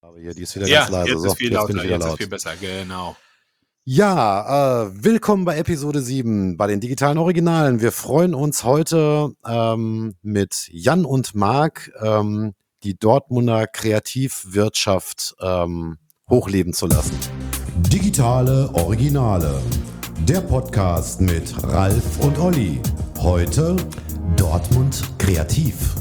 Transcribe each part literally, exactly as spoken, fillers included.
Aber hier, die ist wieder ganz Ja, leise. jetzt So, ist viel jetzt bin lauter, ich wieder jetzt ist laut. viel besser, genau. Ja, äh, willkommen bei Episode sieben bei den digitalen Originalen. Wir freuen uns heute ähm, mit Jan und Marc ähm, die Dortmunder Kreativwirtschaft ähm, hochleben zu lassen. Digitale Originale, der Podcast mit Ralf und Olli. Heute Dortmund Kreativ.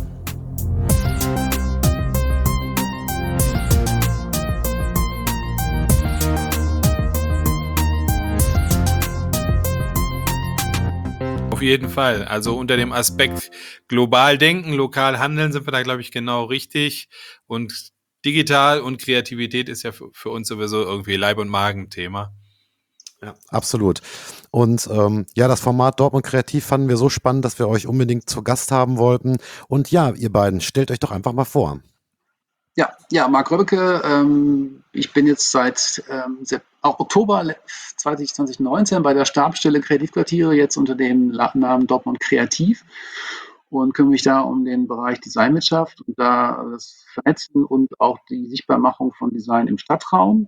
Auf jeden Fall. Also unter dem Aspekt global denken, lokal handeln sind wir da, glaube ich, genau richtig. Und digital und Kreativität ist ja für, für uns sowieso irgendwie Leib- und Magen-Thema. Ja, absolut. Und ähm, ja, das Format Dortmund Kreativ fanden wir so spannend, dass wir euch unbedingt zu Gast haben wollten. Und ja, ihr beiden, stellt euch doch einfach mal vor. Ja, ja, Marc Röbbeke, ähm, ich bin jetzt seit ähm, Sep- auch Oktober le- zwanzig zwanzig neunzehn bei der Stabsstelle Kreativquartiere, jetzt unter dem La- Namen Dortmund Kreativ und kümmere mich da um den Bereich Designwirtschaft und da das Vernetzen und auch die Sichtbarmachung von Design im Stadtraum.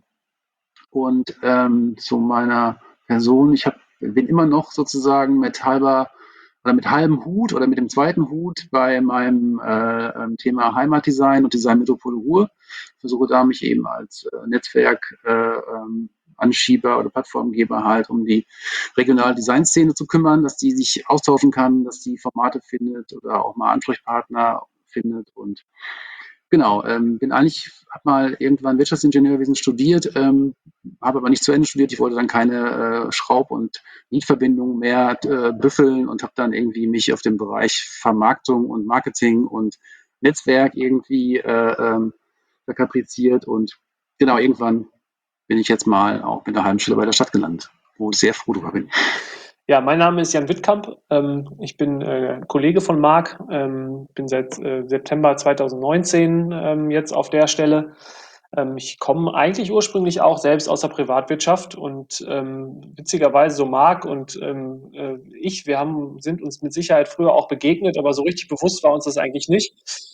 Und ähm, zu meiner Person, ich hab, bin immer noch sozusagen mit halber oder mit halbem Hut oder mit dem zweiten Hut bei meinem äh, ähm, Thema Heimatdesign und Design Metropole Ruhr. Versuche da mich eben als äh, Netzwerk äh, ähm, Anschieber oder Plattformgeber halt um die regionale Designszene zu kümmern, dass die sich austauschen kann, dass die Formate findet oder auch mal Ansprechpartner findet. Und genau, ähm, bin eigentlich, habe mal irgendwann Wirtschaftsingenieurwesen studiert, ähm, habe aber nicht zu Ende studiert. Ich wollte dann keine äh, Schraub- und Nietverbindungen mehr äh, büffeln und habe dann irgendwie mich auf den Bereich Vermarktung und Marketing und Netzwerk irgendwie äh, ähm, verkapriziert. Und genau, irgendwann bin ich jetzt mal auch mit einer halben Stelle bei der Stadt gelandet, wo ich sehr froh drüber bin. Ja, mein Name ist Jan Wittkamp. Ähm, ich bin äh, Kollege von Marc, ähm, bin seit äh, September zwanzig neunzehn ähm, jetzt auf der Stelle. Ähm, ich komme eigentlich ursprünglich auch selbst aus der Privatwirtschaft und ähm, witzigerweise so Marc und ähm, äh, ich, wir haben, sind uns mit Sicherheit früher auch begegnet, aber so richtig bewusst war uns das eigentlich nicht.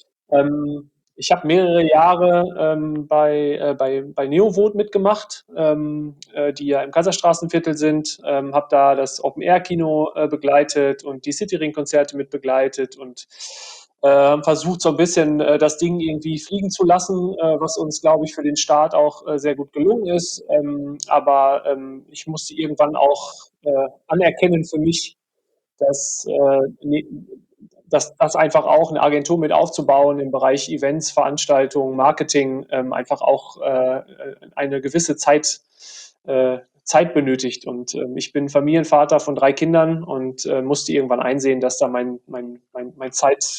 Ähm, ich habe mehrere Jahre ähm, bei, äh, bei, bei Neovote mitgemacht, ähm, äh, die ja im Kaiserstraßenviertel sind, ähm, habe da das Open-Air-Kino äh, begleitet und die Cityring-Konzerte mit begleitet und äh, haben versucht, so ein bisschen äh, das Ding irgendwie fliegen zu lassen, äh, was uns, glaube ich, für den Start auch äh, sehr gut gelungen ist. Ähm, aber ähm, ich musste irgendwann auch äh, anerkennen für mich, dass, äh, ne, dass das einfach auch eine Agentur mit aufzubauen im Bereich Events, Veranstaltungen, Marketing ähm, einfach auch äh, eine gewisse Zeit, äh, Zeit benötigt. Und ähm, ich bin Familienvater von drei Kindern und äh, musste irgendwann einsehen, dass da mein, mein, mein, mein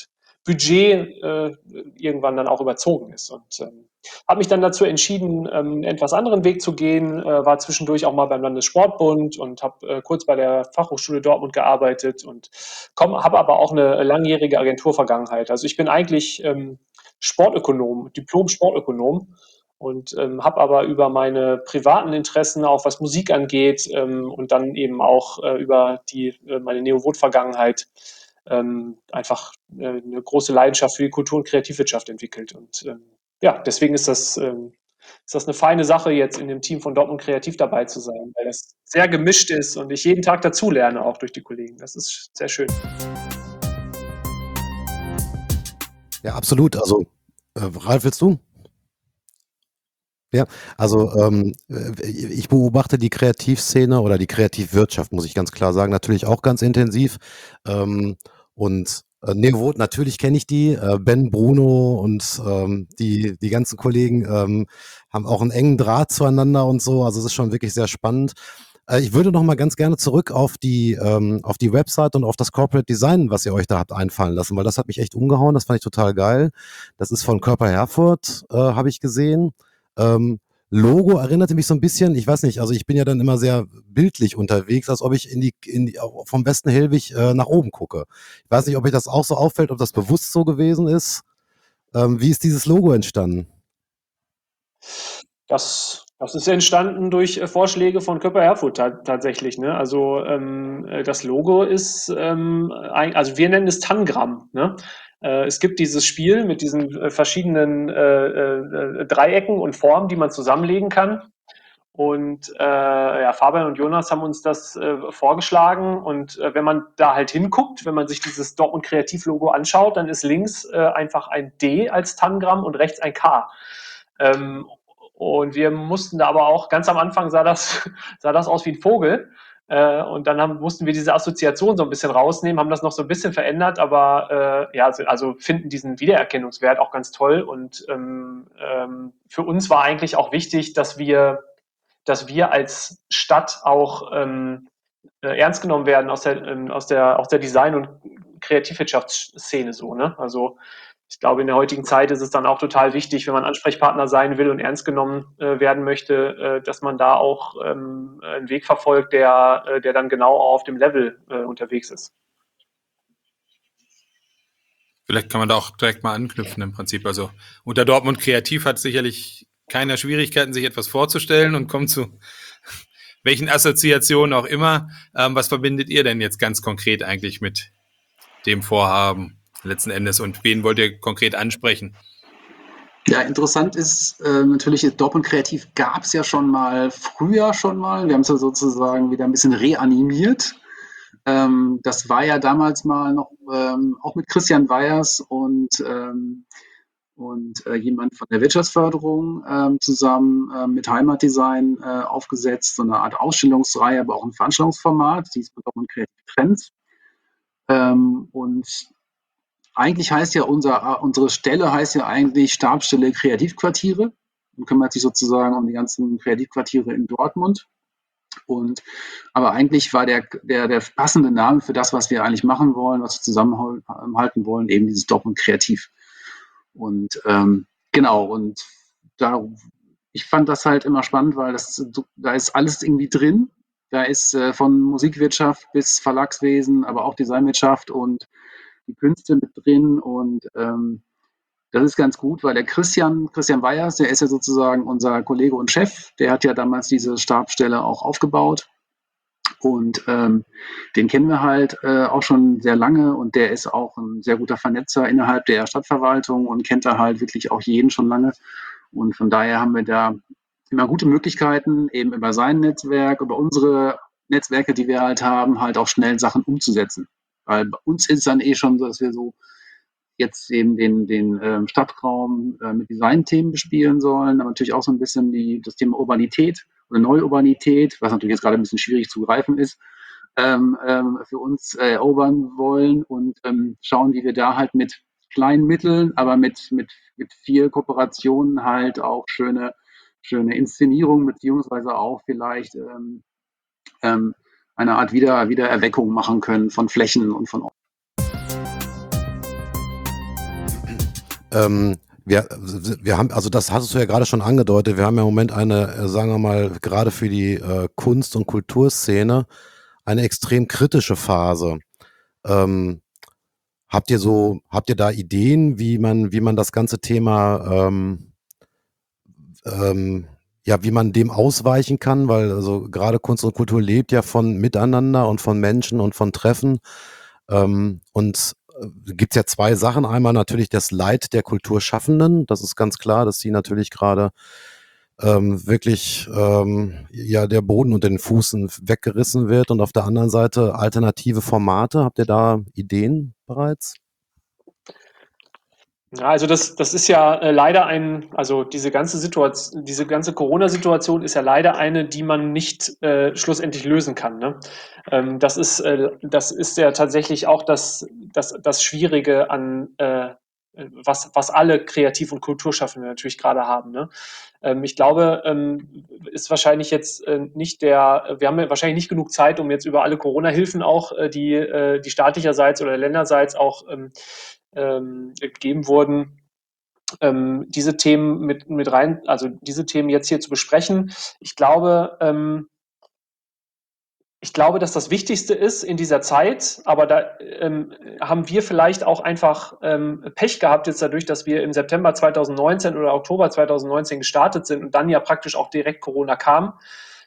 Zeitbudget äh, irgendwann dann auch überzogen ist. Und ähm, habe mich dann dazu entschieden, ähm, einen etwas anderen Weg zu gehen, äh, war zwischendurch auch mal beim Landessportbund und habe äh, kurz bei der Fachhochschule Dortmund gearbeitet und habe aber auch eine langjährige Agenturvergangenheit. Also ich bin eigentlich ähm, Sportökonom, Diplom-Sportökonom und ähm, habe aber über meine privaten Interessen, auch was Musik angeht ähm, und dann eben auch äh, über die, äh, meine Neovot-Vergangenheit ähm, einfach äh, eine große Leidenschaft für die Kultur- und Kreativwirtschaft entwickelt. Und ähm, ja, deswegen ist das, ähm, ist das eine feine Sache, jetzt in dem Team von Dortmund Kreativ dabei zu sein, weil das sehr gemischt ist und ich jeden Tag dazulerne, auch durch die Kollegen. Das ist sehr schön. Ja, absolut. Also, äh, Ralf, willst du? Ja, also ähm, äh, ich beobachte die Kreativszene oder die Kreativwirtschaft, muss ich ganz klar sagen, natürlich auch ganz intensiv. Ähm, und äh, Neovot, natürlich kenne ich die. Äh, Ben, Bruno und ähm, die, die ganzen Kollegen ähm, haben auch einen engen Draht zueinander und so. Also es ist schon wirklich sehr spannend. Äh, ich würde noch mal ganz gerne zurück auf die, ähm, auf die Website und auf das Corporate Design, was ihr euch da habt einfallen lassen, weil das hat mich echt umgehauen. Das fand ich total geil. Das ist von Körper Herford, äh, habe ich gesehen. Ähm, Logo erinnerte mich so ein bisschen, ich weiß nicht, also ich bin ja dann immer sehr bildlich unterwegs, als ob ich in die, in die vom Westen Hellwig äh, nach oben gucke. Ich weiß nicht, ob euch das auch so auffällt, ob das bewusst so gewesen ist. Ähm, wie ist dieses Logo entstanden? Das, das ist entstanden durch äh, Vorschläge von Köpper Erfurt ta tatsächlich. Ne? Also ähm, äh, das Logo ist, ähm, ein, also wir nennen es Tangramm. Ne? Äh, es gibt dieses Spiel mit diesen äh, verschiedenen äh, äh, Dreiecken und Formen, die man zusammenlegen kann. Und äh, ja, Fabian und Jonas haben uns das äh, vorgeschlagen. Und äh, wenn man da halt hinguckt, wenn man sich dieses Dortmund Kreativ-Logo anschaut, dann ist links äh, einfach ein D als Tangramm und rechts ein K. Ähm, und wir mussten da aber auch, ganz am Anfang sah das, sah das aus wie ein Vogel. Äh, und dann haben, mussten wir diese Assoziation so ein bisschen rausnehmen, haben das noch so ein bisschen verändert, aber äh, ja, also finden diesen Wiedererkennungswert auch ganz toll. Und ähm, ähm, für uns war eigentlich auch wichtig, dass wir dass wir als Stadt auch ähm, äh, ernst genommen werden aus der, ähm, aus der, aus der Design- und Kreativwirtschaftsszene so. Ne? Also ich glaube, in der heutigen Zeit ist es dann auch total wichtig, wenn man Ansprechpartner sein will und ernst genommen äh, werden möchte, äh, dass man da auch ähm, einen Weg verfolgt, der, äh, der dann genau auf dem Level äh, unterwegs ist. Vielleicht kann man da auch direkt mal anknüpfen im Prinzip. Also unter Dortmund Kreativ hat sicherlich keiner Schwierigkeiten, sich etwas vorzustellen und kommt zu welchen Assoziationen auch immer. Ähm, was verbindet ihr denn jetzt ganz konkret eigentlich mit dem Vorhaben letzten Endes und wen wollt ihr konkret ansprechen? Ja, interessant ist äh, natürlich, Dortmund Kreativ gab es ja schon mal früher schon mal. Wir haben es ja sozusagen wieder ein bisschen reanimiert. Ähm, das war ja damals mal noch ähm, auch mit Christian Weyers und ähm, und äh, jemand von der Wirtschaftsförderung ähm, zusammen äh, mit Heimatdesign äh, aufgesetzt, so eine Art Ausstellungsreihe, aber auch ein Veranstaltungsformat, die ist bei Dortmund Kreativ Trends. Ähm, und eigentlich heißt ja unser, unsere Stelle heißt ja eigentlich Stabsstelle Kreativquartiere und kümmert sich sozusagen um die ganzen Kreativquartiere in Dortmund. Und aber eigentlich war der, der, der passende Name für das, was wir eigentlich machen wollen, was wir zusammenhalten wollen, eben dieses Dortmund Kreativ. Und ähm, genau, und da, ich fand das halt immer spannend, weil das, da ist alles irgendwie drin. Da ist äh, von Musikwirtschaft bis Verlagswesen, aber auch Designwirtschaft und die Künste mit drin. Und ähm, das ist ganz gut, weil der Christian, Christian Weyers, der ist ja sozusagen unser Kollege und Chef, der hat ja damals diese Stabsstelle auch aufgebaut. Und ähm, den kennen wir halt äh, auch schon sehr lange und der ist auch ein sehr guter Vernetzer innerhalb der Stadtverwaltung und kennt da halt wirklich auch jeden schon lange. Und von daher haben wir da immer gute Möglichkeiten, eben über sein Netzwerk, über unsere Netzwerke, die wir halt haben, halt auch schnell Sachen umzusetzen. Weil bei uns ist es dann eh schon so, dass wir so jetzt eben den, den ähm, Stadtraum äh, mit Designthemen bespielen sollen, aber natürlich auch so ein bisschen die, das Thema Urbanität oder Neuurbanität, was natürlich jetzt gerade ein bisschen schwierig zu greifen ist, ähm, ähm, für uns äh, erobern wollen und ähm, schauen, wie wir da halt mit kleinen Mitteln, aber mit, mit, mit viel Kooperation halt auch schöne, schöne Inszenierungen beziehungsweise auch vielleicht ähm, ähm, eine Art Wieder, Wiedererweckung machen können von Flächen und von Orten. Ähm, wir, wir haben, also das hattest du ja gerade schon angedeutet, wir haben ja im Moment eine, äh, sagen wir mal, gerade für die äh, Kunst- und Kulturszene eine extrem kritische Phase. Ähm, habt ihr so, habt ihr da Ideen, wie man, wie man das ganze Thema, ähm, ähm, ja, wie man dem ausweichen kann? Weil also gerade Kunst und Kultur lebt ja von Miteinander und von Menschen und von Treffen. Ähm, und gibt es ja zwei Sachen. Einmal natürlich das Leid der Kulturschaffenden. Das ist ganz klar, dass die natürlich gerade ähm, wirklich ähm, ja der Boden unter den Füßen weggerissen wird. Und auf der anderen Seite alternative Formate. Habt ihr da Ideen bereits? Ja, also das, das ist ja äh, leider ein, also diese ganze Situation, diese ganze Corona-Situation ist ja leider eine, die man nicht äh, schlussendlich lösen kann. Ne? Ähm, das ist, äh, das ist ja tatsächlich auch das, das, das Schwierige an äh, was, was alle Kreativ- und Kulturschaffende natürlich gerade haben. Ne? Ähm, ich glaube, ähm, ist wahrscheinlich jetzt äh, nicht der, wir haben ja wahrscheinlich nicht genug Zeit, um jetzt über alle Corona-Hilfen auch, äh, die, äh, die staatlicherseits oder länderseits auch ähm, ähm, gegeben wurden, ähm, diese Themen mit, mit rein, also diese Themen jetzt hier zu besprechen. Ich glaube, ähm, ich glaube, dass das Wichtigste ist in dieser Zeit, aber da ähm, haben wir vielleicht auch einfach ähm, Pech gehabt jetzt dadurch, dass wir im September zweitausendneunzehn oder Oktober zweitausendneunzehn gestartet sind und dann ja praktisch auch direkt Corona kam.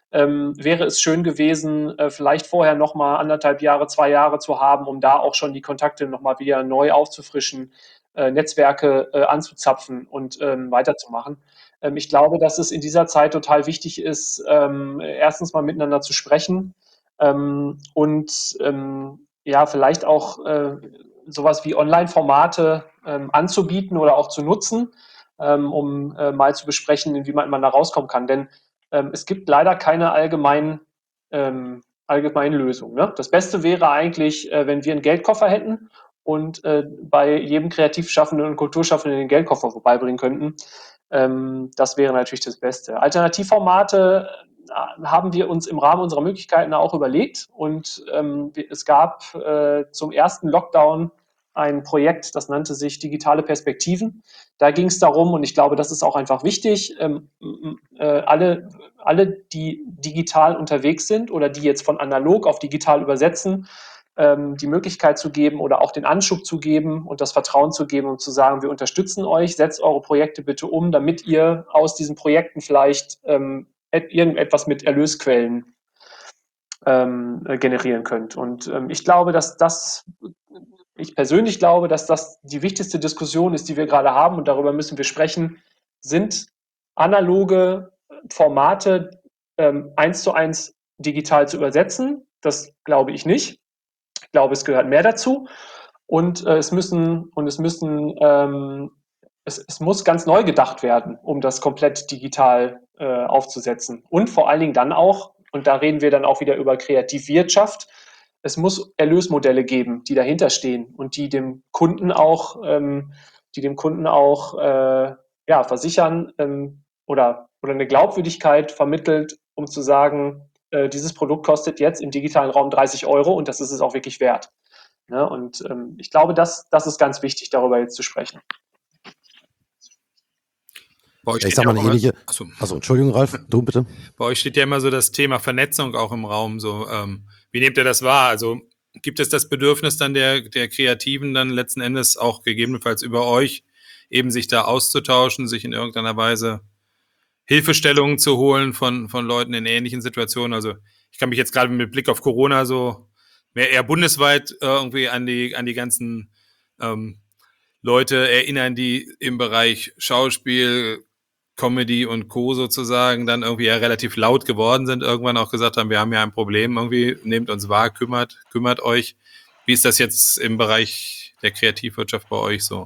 ähm, wäre es schön gewesen, äh, vielleicht vorher nochmal anderthalb Jahre, zwei Jahre zu haben, um da auch schon die Kontakte nochmal wieder neu aufzufrischen, äh, Netzwerke äh, anzuzapfen und ähm, weiterzumachen. Ähm, ich glaube, dass es in dieser Zeit total wichtig ist, ähm, erstens mal miteinander zu sprechen ähm, und ähm, ja, vielleicht auch äh, sowas wie Online-Formate ähm, anzubieten oder auch zu nutzen, ähm, um äh, mal zu besprechen, inwieweit man da rauskommen kann. Denn ähm, es gibt leider keine allgemeinen, ähm, allgemeinen Lösungen. Ne? Das Beste wäre eigentlich, äh, wenn wir einen Geldkoffer hätten und äh, bei jedem Kreativschaffenden und Kulturschaffenden den Geldkoffer vorbeibringen könnten. Ähm, das wäre natürlich das Beste. Alternativformate äh, haben wir uns im Rahmen unserer Möglichkeiten auch überlegt und ähm, es gab äh, zum ersten Lockdown ein Projekt, das nannte sich Digitale Perspektiven. Da ging es darum, und ich glaube, das ist auch einfach wichtig, ähm, äh, alle, alle, die digital unterwegs sind oder die jetzt von analog auf digital übersetzen, ähm, die Möglichkeit zu geben oder auch den Anschub zu geben und das Vertrauen zu geben und zu sagen, wir unterstützen euch, setzt eure Projekte bitte um, damit ihr aus diesen Projekten vielleicht ähm, irgendetwas mit Erlösquellen ähm, generieren könnt. Und ähm, ich glaube, dass das Ich persönlich glaube, dass das die wichtigste Diskussion ist, die wir gerade haben, und darüber müssen wir sprechen. Sind analoge Formate ähm, eins zu eins digital zu übersetzen? Das glaube ich nicht. Ich glaube, es gehört mehr dazu. Und äh, es müssen, und es müssen, ähm, es, es muss ganz neu gedacht werden, um das komplett digital äh, aufzusetzen. Und vor allen Dingen dann auch, und da reden wir dann auch wieder über Kreativwirtschaft, es muss Erlösmodelle geben, die dahinter stehen und die dem Kunden auch, ähm, die dem Kunden auch äh, ja, versichern ähm, oder, oder eine Glaubwürdigkeit vermittelt, um zu sagen, äh, dieses Produkt kostet jetzt im digitalen Raum dreißig Euro und das ist es auch wirklich wert. Ne? Und ähm, ich glaube, das, das ist ganz wichtig, darüber jetzt zu sprechen. Bei euch Ja, ich steht sag ja mal auch eine immer, ähnliche. achso, Also Entschuldigung, Ralf, du bitte. bei euch steht ja immer so das Thema Vernetzung auch im Raum. So, ähm, wie nehmt ihr das wahr? Also gibt es das Bedürfnis dann der, der Kreativen dann letzten Endes auch gegebenenfalls über euch eben sich da auszutauschen, sich in irgendeiner Weise Hilfestellungen zu holen von, von Leuten in ähnlichen Situationen? Also ich kann mich jetzt gerade mit Blick auf Corona so mehr eher bundesweit äh, irgendwie an die, an die ganzen ähm, Leute erinnern, die im Bereich Schauspiel, Comedy und Co. sozusagen dann irgendwie ja relativ laut geworden sind, irgendwann auch gesagt haben, wir haben ja ein Problem, irgendwie nehmt uns wahr, kümmert, kümmert euch. Wie ist das jetzt im Bereich der Kreativwirtschaft bei euch so?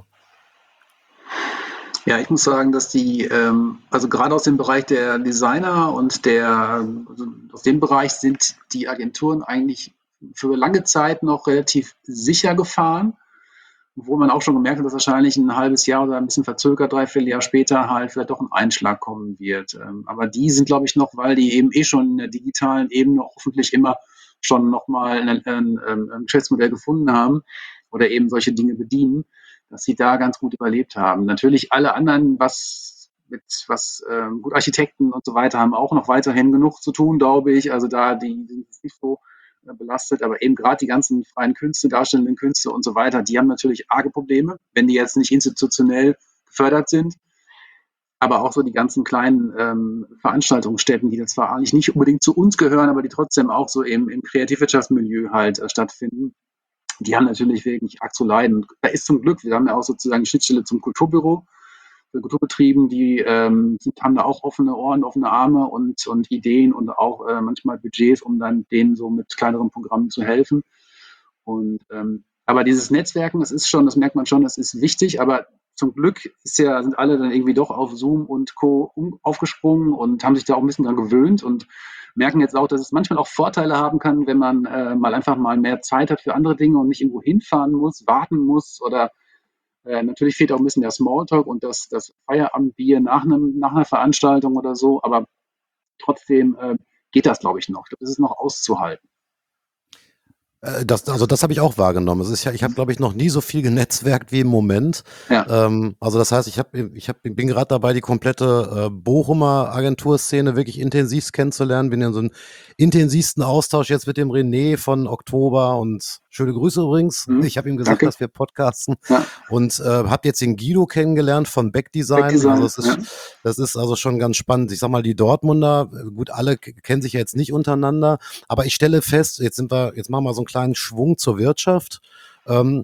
Ja, ich muss sagen, dass die, ähm, also gerade aus dem Bereich der Designer und der, also aus dem Bereich sind die Agenturen eigentlich für lange Zeit noch relativ sicher gefahren, wo man auch schon gemerkt hat, dass wahrscheinlich ein halbes Jahr oder ein bisschen verzögert, dreiviertel Jahr später halt vielleicht doch ein Einschlag kommen wird. Ähm, aber die sind, glaube ich, noch, weil die eben eh schon in der digitalen Ebene hoffentlich immer schon nochmal ein, ein, ein Geschäftsmodell gefunden haben oder eben solche Dinge bedienen, dass sie da ganz gut überlebt haben. Natürlich alle anderen, was mit was ähm, gut Architekten und so weiter haben auch noch weiterhin genug zu tun, glaube ich. Also da die sind nicht so äh, belastet, aber eben gerade die ganzen freien Künste, darstellenden Künste und so weiter, die haben natürlich arge Probleme, wenn die jetzt nicht institutionell gefördert sind. Aber auch so die ganzen kleinen ähm, Veranstaltungsstätten, die zwar eigentlich nicht unbedingt zu uns gehören, aber die trotzdem auch so im, im Kreativwirtschaftsmilieu halt äh, stattfinden, die haben natürlich wirklich arg zu leiden. Da ist zum Glück, wir haben ja auch sozusagen die Schnittstelle zum Kulturbüro, für Kulturbetrieben, die ähm, sind, haben da auch offene Ohren, offene Arme und, und Ideen und auch äh, manchmal Budgets, um dann denen so mit kleineren Programmen zu helfen. Und ähm, aber dieses Netzwerken, das ist schon, das merkt man schon, das ist wichtig, aber zum Glück ist ja, sind alle dann irgendwie doch auf Zoom und Co. Um, aufgesprungen und haben sich da auch ein bisschen dran gewöhnt und merken jetzt auch, dass es manchmal auch Vorteile haben kann, wenn man äh, mal einfach mal mehr Zeit hat für andere Dinge und nicht irgendwo hinfahren muss, warten muss oder äh, natürlich fehlt auch ein bisschen der Smalltalk und das, das Feierabendbier nach, einem, nach einer Veranstaltung oder so, aber trotzdem äh, geht das, glaube ich, noch. Das ist noch auszuhalten. Das, also das habe ich auch wahrgenommen. Es ist ja, ich habe, glaube ich, noch nie so viel genetzwerkt wie im Moment. Ja. Ähm, also das heißt, ich habe, ich hab, bin gerade dabei, die komplette äh, Bochumer Agenturszene wirklich intensivst kennenzulernen. Bin in so einem intensivsten Austausch jetzt mit dem René von Oktober und Schöne Grüße übrigens. Mhm. Ich habe ihm gesagt, Danke. dass wir podcasten Ja. und äh, habe jetzt den Guido kennengelernt von Backdesign. Backdesign, Also es ist, ja. das ist also schon ganz spannend. Ich sag mal, die Dortmunder, äh, gut, alle k- kennen sich ja jetzt nicht untereinander, aber ich stelle fest, jetzt sind wir, jetzt machen wir so einen kleinen Schwung zur Wirtschaft. Ähm,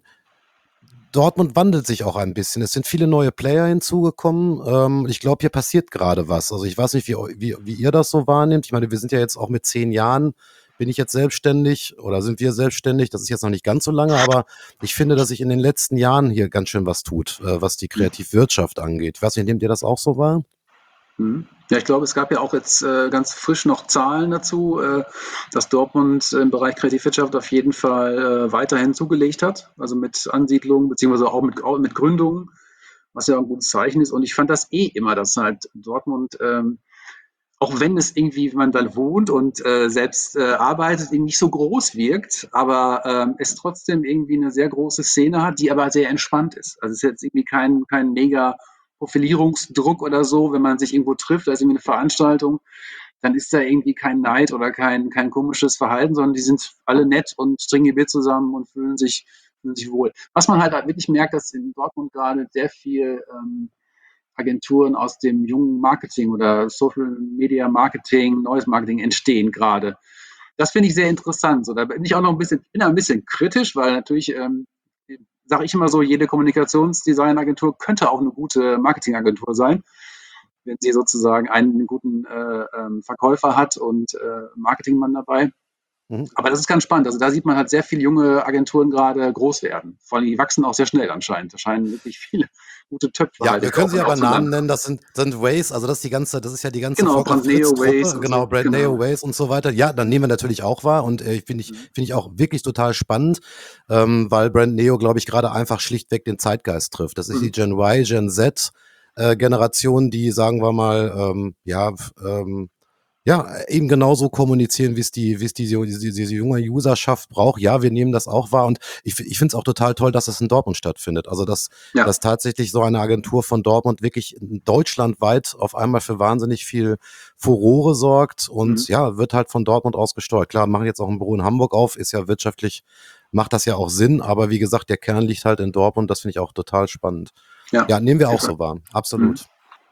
Dortmund wandelt sich auch ein bisschen. Es sind viele neue Player hinzugekommen. Ähm, ich glaube, hier passiert gerade was. Also ich weiß nicht, wie, eu- wie, wie ihr das so wahrnehmt. Ich meine, wir sind ja jetzt auch mit zehn Jahren, bin ich jetzt selbstständig oder sind wir selbstständig? Das ist jetzt noch nicht ganz so lange, aber ich finde, dass sich in den letzten Jahren hier ganz schön was tut, äh, was die Kreativwirtschaft angeht. Ich weiß nicht, nehmt ihr das auch so wahr? Mhm. Ja, ich glaube, es gab ja auch jetzt äh, ganz frisch noch Zahlen dazu, äh, dass Dortmund im Bereich Kreativwirtschaft auf jeden Fall äh, weiterhin zugelegt hat, also mit Ansiedlungen, beziehungsweise auch mit, auch mit Gründungen, was ja ein gutes Zeichen ist. Und ich fand das eh immer, dass halt Dortmund, ähm, auch wenn es irgendwie, wenn man da wohnt und äh, selbst äh, arbeitet, irgendwie nicht so groß wirkt, aber ähm, es trotzdem irgendwie eine sehr große Szene hat, die aber sehr entspannt ist. Also es ist jetzt irgendwie kein, kein mega Profilierungsdruck oder so, wenn man sich irgendwo trifft, da ist irgendwie eine Veranstaltung, dann ist da irgendwie kein Neid oder kein, kein komisches Verhalten, sondern die sind alle nett und trinken ihr Bier zusammen und fühlen sich, fühlen sich wohl. Was man halt, halt wirklich merkt, dass in Dortmund gerade sehr viel ähm, Agenturen aus dem jungen Marketing oder Social Media Marketing, neues Marketing entstehen gerade. Das finde ich sehr interessant. So, da bin ich auch noch ein bisschen, bin ein bisschen kritisch, weil natürlich, ähm, sage ich immer so, jede Kommunikationsdesignagentur könnte auch eine gute Marketingagentur sein, wenn sie sozusagen einen guten äh, ähm, Verkäufer hat und äh, Marketingmann dabei. Mhm. Aber das ist ganz spannend. Also da sieht man halt sehr viele junge Agenturen gerade groß werden. Vor allem, die wachsen auch sehr schnell anscheinend. Da scheinen wirklich viele gute Töpfe Ja, halt wir jetzt können auch, sie aber auch zu Namen landen. nennen. Das sind, sind Waze, also das ist die ganze, das ist ja die ganze Genau, Volker Brand Neo, Fritz-Truppe, Waze und genau, so. Brand Genau. Neo, Waze und so weiter. Ja, dann nehmen wir natürlich auch wahr und äh, finde ich, Mhm. finde ich auch wirklich total spannend, ähm, weil Brand Neo, glaube ich, gerade einfach schlichtweg den Zeitgeist trifft. Das ist die Mhm. Gen Y, Gen Z äh, Generation, die, sagen wir mal, ähm, ja, f- ähm, ja, eben genauso kommunizieren, wie es die, wie es diese, diese, diese junge Userschaft braucht. Ja, wir nehmen das auch wahr und ich, fi- ich finde es auch total toll, dass es in Dortmund stattfindet. Also, dass, Ja. dass tatsächlich so eine Agentur von Dortmund wirklich deutschlandweit auf einmal für wahnsinnig viel Furore sorgt und Mhm. ja, wird halt von Dortmund aus gesteuert. Klar, machen jetzt auch ein Büro in Hamburg auf, ist ja wirtschaftlich, macht das ja auch Sinn, aber wie gesagt, der Kern liegt halt in Dortmund, das finde ich auch total spannend. Ja, Ja, nehmen wir auf auch jeden Fall. so wahr, Mhm. absolut.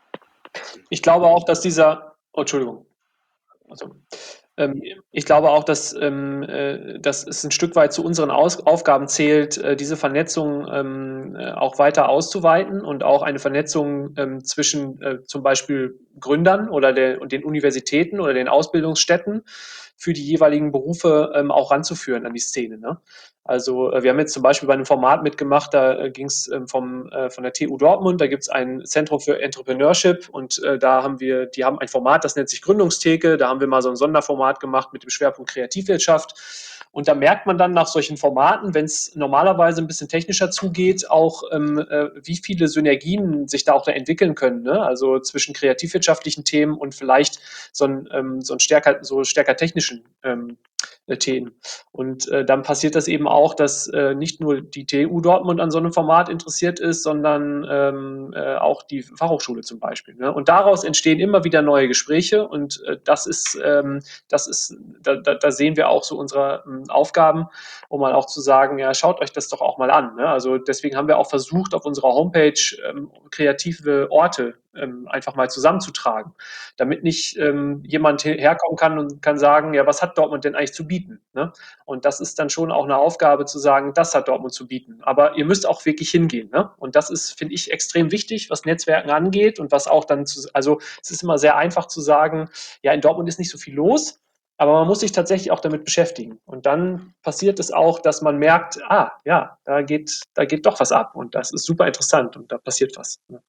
Ich glaube auch, dass dieser, oh, Entschuldigung. Also, ähm, ich glaube auch, dass, ähm, äh, dass es ein Stück weit zu unseren Aus Aufgaben zählt, äh, diese Vernetzung ähm, äh, auch weiter auszuweiten und auch eine Vernetzung ähm, zwischen äh, zum Beispiel Gründern oder der, und den Universitäten oder den Ausbildungsstätten für die jeweiligen Berufe ähm, auch ranzuführen an die Szene. Ne? Also äh, wir haben jetzt zum Beispiel bei einem Format mitgemacht, da äh, ging es ähm, vom, äh, von der T U Dortmund, da gibt es ein Zentrum für Entrepreneurship und äh, da haben wir, die haben ein Format, das nennt sich Gründungstheke, da haben wir mal so ein Sonderformat gemacht mit dem Schwerpunkt Kreativwirtschaft. Und da merkt man dann nach solchen Formaten, wenn es normalerweise ein bisschen technischer zugeht, auch ähm, äh, wie viele Synergien sich da auch da entwickeln können. Ne? Also zwischen kreativwirtschaftlichen Themen und vielleicht so ein, ähm, so ein stärker, so stärker technischen ähm, äh, Themen. Und äh, dann passiert das eben auch, dass äh, nicht nur die T U Dortmund an so einem Format interessiert ist, sondern ähm, äh, auch die Fachhochschule zum Beispiel. Ne? Und daraus entstehen immer wieder neue Gespräche und äh, das ist, ähm, das ist, da, da, da sehen wir auch so unsere ähm, Aufgaben, um mal auch zu sagen, ja, schaut euch das doch auch mal an. Ne? Also deswegen haben wir auch versucht, auf unserer Homepage ähm, kreative Orte ähm, einfach mal zusammenzutragen, damit nicht ähm, jemand herkommen kann und kann sagen, ja, was hat Dortmund denn eigentlich zu bieten? Ne? Und das ist dann schon auch eine Aufgabe zu sagen, das hat Dortmund zu bieten. Aber ihr müsst auch wirklich hingehen. Ne? Und das ist, finde ich, extrem wichtig, was Netzwerken angeht und was auch dann, zu, also es ist immer sehr einfach zu sagen, ja, in Dortmund ist nicht so viel los, aber man muss sich tatsächlich auch damit beschäftigen. Und dann passiert es auch, dass man merkt, ah, ja, da geht, da geht doch was ab und das ist super interessant und da passiert was. Ne?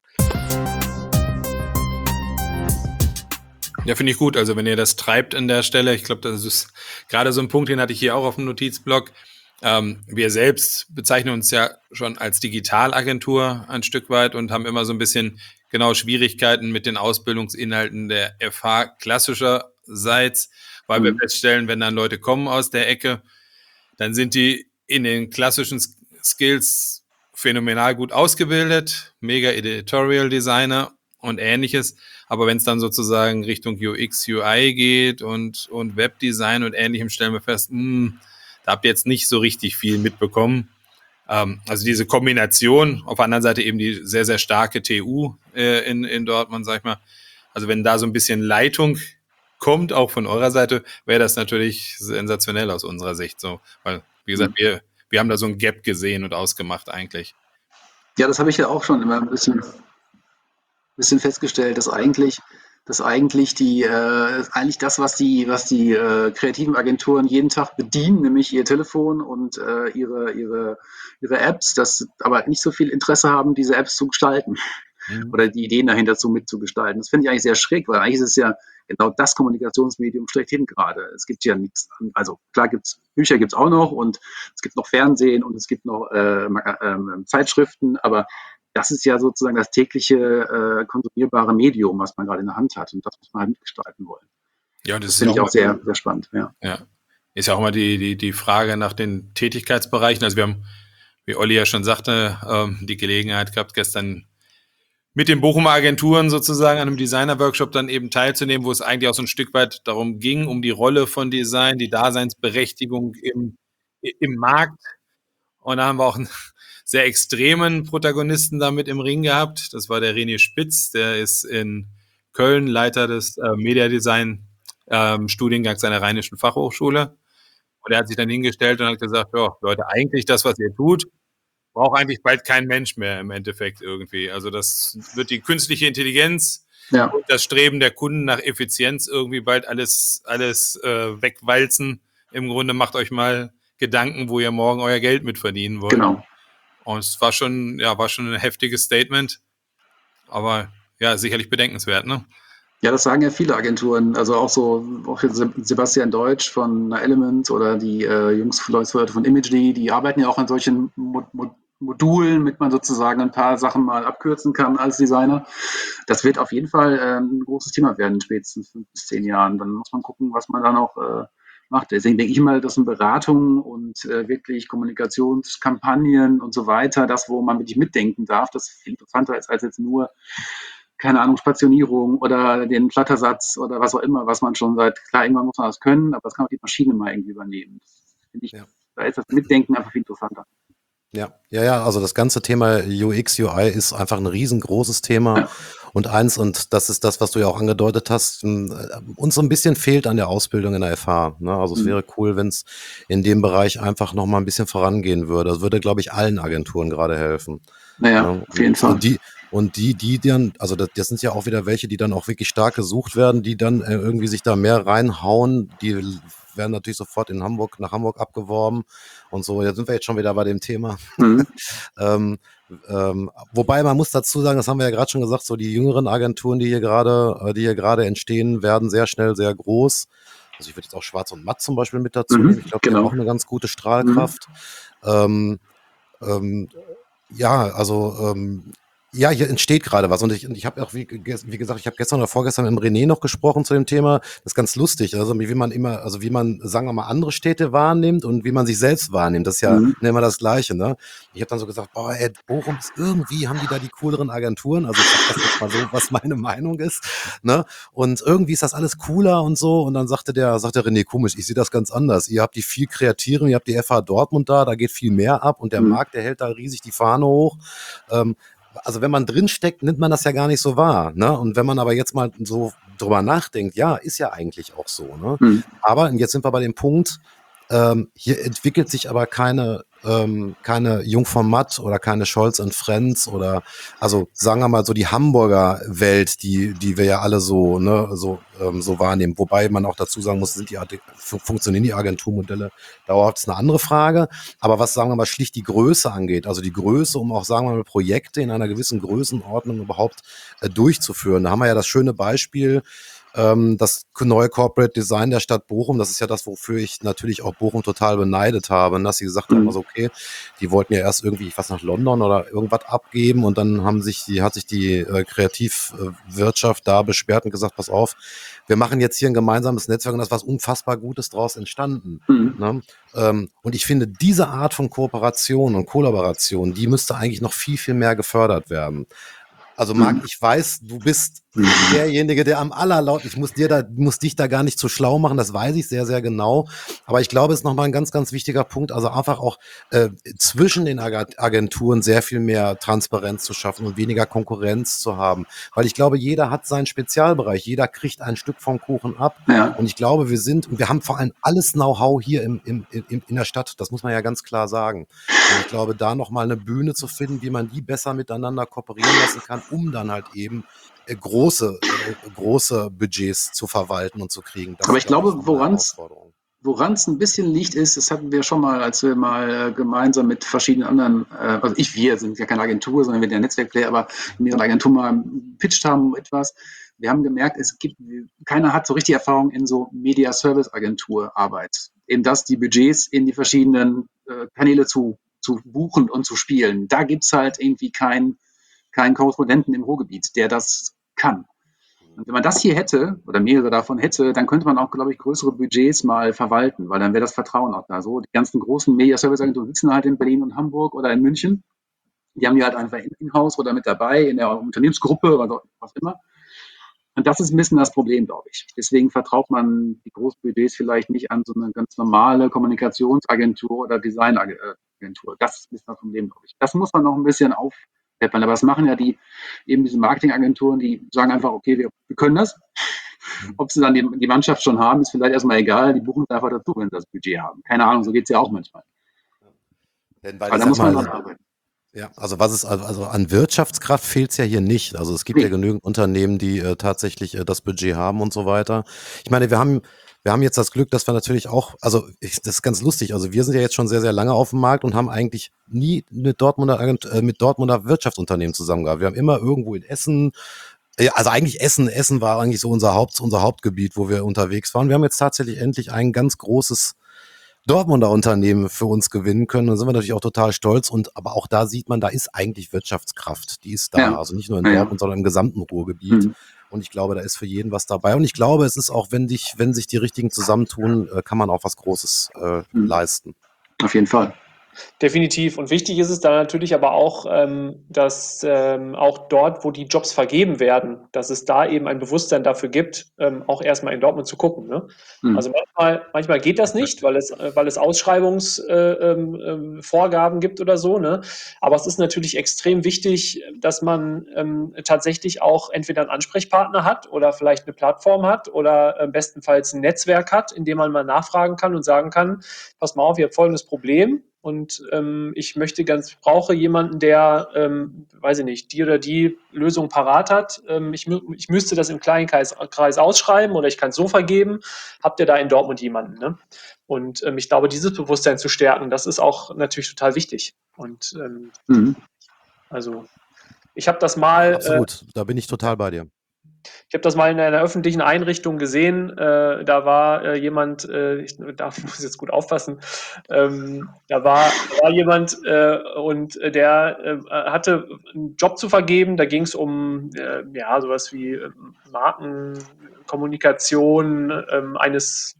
Ja, finde ich gut. Also wenn ihr das treibt an der Stelle, ich glaube, das ist gerade so ein Punkt, den hatte ich hier auch auf dem Notizblock. Ähm, wir selbst bezeichnen uns ja schon als Digitalagentur ein Stück weit und haben immer so ein bisschen genau Schwierigkeiten mit den Ausbildungsinhalten der F H klassischerseits, weil wir Mhm. feststellen, wenn dann Leute kommen aus der Ecke, dann sind die in den klassischen Skills phänomenal gut ausgebildet, mega Editorial Designer und ähnliches. Aber wenn es dann sozusagen Richtung U X, U I geht und, und Webdesign und ähnlichem, stellen wir fest, mh, Da habt ihr jetzt nicht so richtig viel mitbekommen. Ähm, also diese Kombination, auf der anderen Seite eben die sehr, sehr starke T U äh, in, in Dortmund, sag ich mal. Also wenn da so ein bisschen Leitung kommt, auch von eurer Seite, wäre das natürlich sensationell aus unserer Sicht so. Weil, wie gesagt, Mhm. wir, wir haben da so ein Gap gesehen und ausgemacht eigentlich. Ja, das habe ich ja auch schon immer ein bisschen, bisschen festgestellt, dass eigentlich, dass eigentlich die, äh, eigentlich das, was die, was die äh, kreativen Agenturen jeden Tag bedienen, nämlich ihr Telefon und äh, ihre, ihre, ihre Apps, dass aber nicht so viel Interesse haben, diese Apps zu gestalten Mhm. oder die Ideen dahinter so mitzugestalten. Das finde ich eigentlich sehr schräg, weil eigentlich ist es ja genau das Kommunikationsmedium schlechthin gerade. Es gibt ja nichts, an- also klar gibt's Bücher gibt's auch noch und es gibt noch Fernsehen und es gibt noch äh, Maga- ähm, Zeitschriften, aber das ist ja sozusagen das tägliche äh, konsumierbare Medium, was man gerade in der Hand hat und das muss man halt mitgestalten wollen. Ja, und das Das ist ja finde auch ich auch immer, sehr, sehr spannend, ja. ja, ist ja auch immer die, die, die Frage nach den Tätigkeitsbereichen. Also wir haben, wie Olli ja schon sagte, ähm, die Gelegenheit gehabt, gestern mit den Bochumer Agenturen sozusagen an einem Designer-Workshop dann eben teilzunehmen, wo es eigentlich auch so ein Stück weit darum ging, um die Rolle von Design, die Daseinsberechtigung im, im Markt. Und da haben wir auch einen sehr extremen Protagonisten da mit im Ring gehabt. Das war der René Spitz, der ist in Köln Leiter des äh, Media Design ähm, Studiengangs an der Rheinischen Fachhochschule. Und er hat sich dann hingestellt und hat gesagt, ja, Leute, eigentlich das, was ihr tut, braucht eigentlich bald kein Mensch mehr im Endeffekt irgendwie. Also das wird die künstliche Intelligenz Ja, und das Streben der Kunden nach Effizienz irgendwie bald alles, alles äh, wegwalzen. Im Grunde macht euch mal Gedanken, wo ihr morgen euer Geld mit verdienen wollt. genau. Und es war schon, ja, war schon ein heftiges Statement, aber ja, sicherlich bedenkenswert, ne? Ja, das sagen ja viele Agenturen. Also auch so, auch jetzt Sebastian Deutsch von Element oder die äh, Jungs Leute von Imagely, die arbeiten ja auch an solchen Mo Mo Modulen, damit man sozusagen ein paar Sachen mal abkürzen kann als Designer. Das wird auf jeden Fall äh, ein großes Thema werden in spätestens fünf bis zehn Jahren. Dann muss man gucken, was man dann auch äh, macht. Deswegen denke ich mal, dass eine Beratung und äh, wirklich Kommunikationskampagnen und so weiter, das, wo man wirklich mitdenken darf, das viel interessanter ist als jetzt nur keine Ahnung, Spationierung oder den Flattersatz oder was auch immer, was man schon seit, klar, irgendwann muss man das können, aber das kann auch die Maschine mal irgendwie übernehmen. Das finde ich, Ja. da ist das Mitdenken einfach viel interessanter. Ja, ja, ja, also das ganze Thema U X, U I ist einfach ein riesengroßes Thema. Ja. Und eins, und das ist das, was du ja auch angedeutet hast, m, äh, uns so ein bisschen fehlt an der Ausbildung in der F H. Ne? Also es Mhm. wäre cool, wenn es in dem Bereich einfach noch mal ein bisschen vorangehen würde. Das würde, glaube ich, allen Agenturen gerade helfen. Naja, Ne? auf jeden Und, Fall. und die, und die, die dann, also das, das sind ja auch wieder welche, die dann auch wirklich stark gesucht werden, die dann äh, irgendwie sich da mehr reinhauen, die werden natürlich sofort in Hamburg, nach Hamburg abgeworben und so. Jetzt sind wir jetzt schon wieder bei dem Thema. Mhm. ähm, ähm, wobei man muss dazu sagen, das haben wir ja gerade schon gesagt, so die jüngeren Agenturen, die hier gerade, äh, die hier gerade entstehen, werden sehr schnell sehr groß. Also ich würde jetzt auch Schwarz und Matt zum Beispiel mit dazu Mhm. nehmen. Ich glaube, die haben Genau. auch eine ganz gute Mhm. Strahlkraft. Ähm, ähm, ja, also ähm, ja, hier entsteht gerade was und ich, und ich habe auch, wie, ges- wie gesagt, ich habe gestern oder vorgestern mit dem René noch gesprochen zu dem Thema. Das ist ganz lustig, also wie man immer, also wie man, sagen wir mal, andere Städte wahrnimmt und wie man sich selbst wahrnimmt. Das ist ja Mhm. immer das Gleiche, ne? Ich habe dann so gesagt, boah, ey, Bochum ist irgendwie, haben die da die cooleren Agenturen? Also ich sag das jetzt mal so, was meine Meinung ist, ne? Und irgendwie ist das alles cooler und so. Und dann sagte der, sagte René, komisch, ich sehe das ganz anders. Ihr habt die viel kreativen, ihr habt die F H Dortmund da, da geht viel mehr ab und der Mhm. Markt, der hält da riesig die Fahne hoch. Ähm, also wenn man drin steckt, nimmt man das ja gar nicht so wahr, ne? Und wenn man aber jetzt mal so drüber nachdenkt, ja, ist ja eigentlich auch so, ne? Mhm. Aber und jetzt sind wir bei dem Punkt, ähm, hier entwickelt sich aber keine, ähm, keine Jungformat oder keine Scholz und Friends oder, also sagen wir mal so die Hamburger Welt, die, die wir ja alle so, ne, so, ähm, so wahrnehmen. Wobei man auch dazu sagen muss, sind die, Ag- fun- funktionieren die Agenturmodelle dauerhaft, ist eine andere Frage. Aber was, sagen wir mal, schlicht die Größe angeht, also die Größe, um auch, sagen wir mal, Projekte in einer gewissen Größenordnung überhaupt äh, durchzuführen. Da haben wir ja das schöne Beispiel, ähm, das neue Corporate Design der Stadt Bochum, das ist ja das, wofür ich natürlich auch Bochum total beneidet habe, dass sie gesagt haben, Mhm. also okay, die wollten ja erst irgendwie, ich weiß, nach London oder irgendwas abgeben und dann haben sich die, hat sich die äh, Kreativwirtschaft da besperrt und gesagt, pass auf, wir machen jetzt hier ein gemeinsames Netzwerk und da ist was unfassbar Gutes draus entstanden. Mhm. Ne? Ähm, und ich finde, diese Art von Kooperation und Kollaboration, die müsste eigentlich noch viel, viel mehr gefördert werden. Also Marc, Mhm. ich weiß, du bist derjenige, der am allerlaut, ich muss dir da, muss dich da gar nicht zu schlau machen, das weiß ich sehr, sehr genau. Aber ich glaube, es ist nochmal ein ganz, ganz wichtiger Punkt, also einfach auch äh, zwischen den Agenturen sehr viel mehr Transparenz zu schaffen und weniger Konkurrenz zu haben. Weil ich glaube, jeder hat seinen Spezialbereich, jeder kriegt ein Stück vom Kuchen ab. Ja. Und ich glaube, wir sind, und wir haben vor allem alles Know-how hier im, im, im, in der Stadt, das muss man ja ganz klar sagen. Und ich glaube, da nochmal eine Bühne zu finden, wie man die besser miteinander kooperieren lassen kann, um dann halt eben äh, große, äh, große Budgets zu verwalten und zu kriegen. Das Aber ist, ich glaube, ich, noch eine woran es Herausforderung. woran es ein bisschen liegt, ist, das hatten wir schon mal, als wir mal äh, gemeinsam mit verschiedenen anderen, äh, also ich, wir sind ja keine Agentur, sondern wir sind ja Netzwerkplayer, aber wir eine Agentur mal pitcht haben, etwas. Wir haben gemerkt, es gibt, keiner hat so richtig Erfahrung in so Media-Service-Agentur-Arbeit. Eben das, die Budgets in die verschiedenen äh, Kanäle zu, zu buchen und zu spielen. Da gibt's halt irgendwie keinen keinen Korrespondenten im Ruhrgebiet, der das kann. Und wenn man das hier hätte, oder mehrere davon hätte, dann könnte man auch, glaube ich, größere Budgets mal verwalten, weil dann wäre das Vertrauen auch da. So, die ganzen großen Media-Service-Agenturen sitzen halt in Berlin und Hamburg oder in München. Die haben die halt einfach in-house oder mit dabei, in der Unternehmensgruppe oder was immer. Und das ist ein bisschen das Problem, glaube ich. Deswegen vertraut man die großen Budgets vielleicht nicht an so eine ganz normale Kommunikationsagentur oder Designagentur. Das ist ein bisschen das Problem, glaube ich. Das muss man noch ein bisschen aufpeppern. Aber das machen ja die, eben diese Marketingagenturen, die sagen einfach, okay, wir, wir können das. Ob sie dann die, die Mannschaft schon haben, ist vielleicht erstmal egal. Die buchen es einfach dazu, wenn sie das Budget haben. Keine Ahnung, so geht es ja auch manchmal. Denn weil Aber ich da sag muss man mal, dran arbeiten. ja, also was ist, also, also an Wirtschaftskraft fehlt es ja hier nicht. Also es gibt Nee. ja genügend Unternehmen, die äh, tatsächlich äh, das Budget haben und so weiter. Ich meine, wir haben, wir haben jetzt das Glück, dass wir natürlich auch, also ich, das ist ganz lustig, also wir sind ja jetzt schon sehr, sehr lange auf dem Markt und haben eigentlich nie mit Dortmunder, Agent, äh, mit Dortmunder Wirtschaftsunternehmen zusammengearbeitet. Wir haben immer irgendwo in Essen, ja, also eigentlich Essen, Essen war eigentlich so unser Haupt, unser Hauptgebiet, wo wir unterwegs waren. Wir haben jetzt tatsächlich endlich ein ganz großes Dortmunder Unternehmen für uns gewinnen können. Da sind wir natürlich auch total stolz. Und aber auch da sieht man, da ist eigentlich Wirtschaftskraft. Die ist da. Ja. Also nicht nur in Ja, ja. Dortmund, sondern im gesamten Ruhrgebiet. Mhm. Und ich glaube, da ist für jeden was dabei. Und ich glaube, es ist auch, wenn dich, wenn sich die Richtigen zusammentun, äh, kann man auch was Großes äh, Mhm. leisten. Auf jeden Fall. Definitiv. Und wichtig ist es da natürlich aber auch, ähm, dass ähm, auch dort, wo die Jobs vergeben werden, dass es da eben ein Bewusstsein dafür gibt, ähm, auch erstmal in Dortmund zu gucken. Ne? Mhm. Also manchmal, manchmal geht das nicht, weil es, äh, weil es Ausschreibungsvorgaben äh, ähm, Vorgaben gibt oder so. Ne? Aber es ist natürlich extrem wichtig, dass man ähm, tatsächlich auch entweder einen Ansprechpartner hat oder vielleicht eine Plattform hat oder äh, bestenfalls ein Netzwerk hat, in dem man mal nachfragen kann und sagen kann, pass mal auf, ihr habt folgendes Problem. Und ähm, ich möchte ganz, brauche jemanden, der, ähm, weiß ich nicht, die oder die Lösung parat hat. Ähm, ich, mü- ich müsste das im kleinen Kreis, Kreis ausschreiben oder ich kann es so vergeben. Habt ihr da in Dortmund jemanden? Ne? Und ähm, ich glaube, dieses Bewusstsein zu stärken, das ist auch natürlich total wichtig. Und ähm, Mhm. also ich habe das mal, äh, Absolut, da bin ich total bei dir. ich habe das mal in einer öffentlichen Einrichtung gesehen. Äh, da war äh, jemand, äh, ich da muss ich jetzt gut aufpassen, ähm, da war, da war jemand äh, und der äh, hatte einen Job zu vergeben. Da ging es um äh, ja, sowas wie äh, Markenkommunikation ähm, eines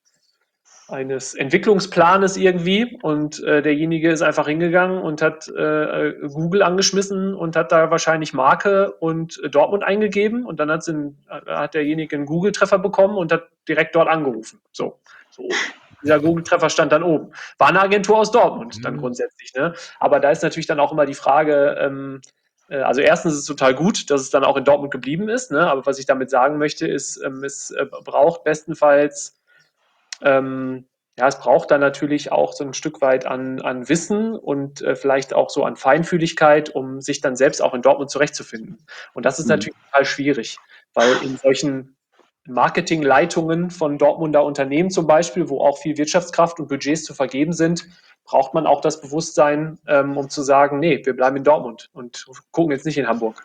eines Entwicklungsplanes irgendwie und äh, derjenige ist einfach hingegangen und hat äh, Google angeschmissen und hat da wahrscheinlich Marke und äh, Dortmund eingegeben und dann hat's in, hat derjenige einen Google-Treffer bekommen und hat direkt dort angerufen. So, so. Dieser Google-Treffer stand dann oben. War eine Agentur aus Dortmund dann grundsätzlich. Ne? Aber da ist natürlich dann auch immer die Frage, ähm, äh, also erstens ist es total gut, dass es dann auch in Dortmund geblieben ist, ne? Aber was ich damit sagen möchte, ist, ähm, es äh, braucht bestenfalls ähm, ja, es braucht dann natürlich auch so ein Stück weit an, an Wissen und äh, vielleicht auch so an Feinfühligkeit, um sich dann selbst auch in Dortmund zurechtzufinden. Und das ist Mhm. natürlich total schwierig, weil in solchen Marketingleitungen von Dortmunder Unternehmen zum Beispiel, wo auch viel Wirtschaftskraft und Budgets zu vergeben sind, braucht man auch das Bewusstsein, ähm, um zu sagen, nee, wir bleiben in Dortmund und gucken jetzt nicht in Hamburg.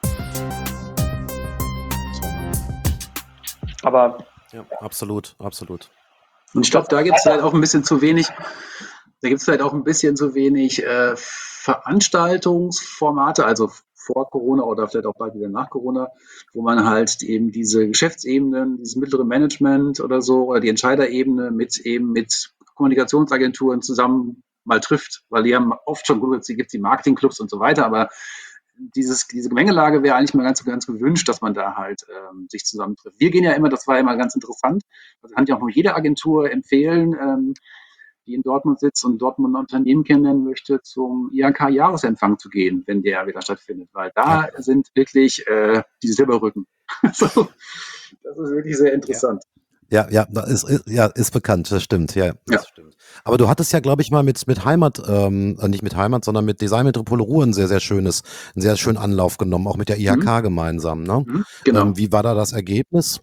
So. Aber Ja, absolut, absolut. Und ich glaube, da gibt es halt auch ein bisschen zu wenig, da gibt es halt auch ein bisschen zu wenig äh, Veranstaltungsformate, also vor Corona oder vielleicht auch bald wieder nach Corona, wo man halt eben diese Geschäftsebenen, dieses mittlere Management oder so oder die Entscheiderebene mit eben mit Kommunikationsagenturen zusammen mal trifft, weil die haben oft schon, gut, es gibt die Marketingclubs und so weiter, aber dieses, diese Gemengelage wäre eigentlich mal ganz, ganz gewünscht, dass man da halt ähm, sich zusammentrifft. Wir gehen ja immer, das war ja immer ganz interessant, also kann ich auch nur jede Agentur empfehlen, ähm, die in Dortmund sitzt und Dortmund ein Unternehmen kennenlernen möchte, zum I H K-Jahresempfang zu gehen, wenn der wieder stattfindet, weil da Ja. sind wirklich äh, die Silberrücken. So, das ist wirklich sehr interessant. Ja, ja, da ist, ist, ja, ist bekannt, das stimmt, ja, das Ja. stimmt. Aber du hattest ja, glaube ich, mal mit, mit Heimat, ähm, äh, nicht mit Heimat, sondern mit Design Metropole Ruhr ein sehr, sehr schönes, einen sehr schönen Anlauf genommen, auch mit der I H K Mhm. gemeinsam, ne? Mhm. Genau. Ähm, wie war da das Ergebnis?